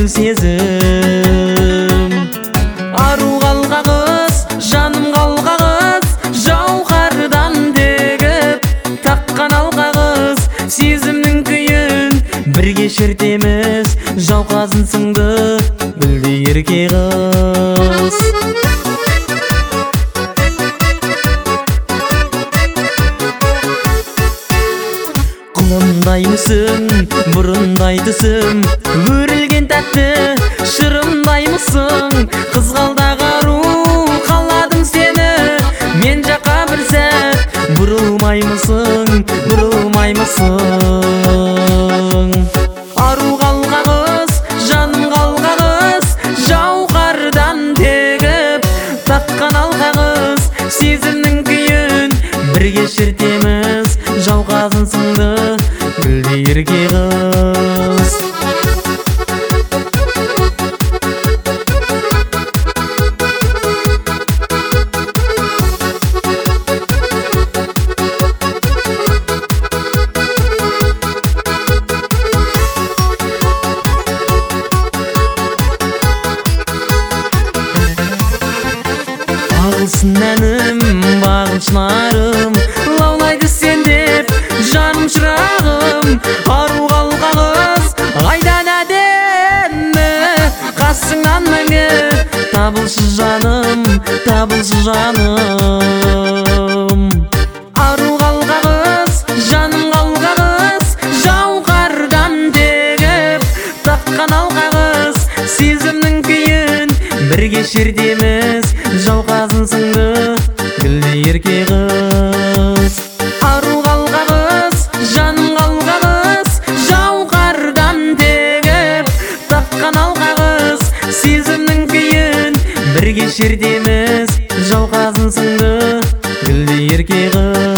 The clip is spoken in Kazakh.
сезім. Ару қалқағыз, жаным қалқағыз, жауһардан тегіп таққан алқағыз, сезімнің күйін бірге шертеміз, жауқазын сыңды гүлдей ерке қыз. Құлымдаймысың, бұрындай түсім, өрілген тәтті шырымдаймысың, қызғалдақ ару қаладым сені, мен жаққа бір сәт бұрылмаймысың, бұрылмаймысың. Ару қалқағыз, жаным қалқағыз, жауһардан тегіп таққан алқағыз, сезімнің күйін бірге шертеміз, жауқазын сыңды гүлдей ерке қыз. Ағылсын әнім, бағын шынарым, лаулайды сен деп жаным шырағым. Ару қалқағыз, айдан әдемі, қасыңнан мәңгі табылшы жаным, табылшы жаным. Ару қалқағыз, жаным қалқағыз, жауһардан тегіп таққан алқағыз, сезімнің күйін бірге шертеміз, жауқазын сыңды гүлдей ерке қыз. Ару қалқағыз, жаным қалқағыз, жауһардан тегіп таққан алқағыз, сезімнің күйін бірге шертеміз, жауқазын сыңды гүлдей ерке қыз.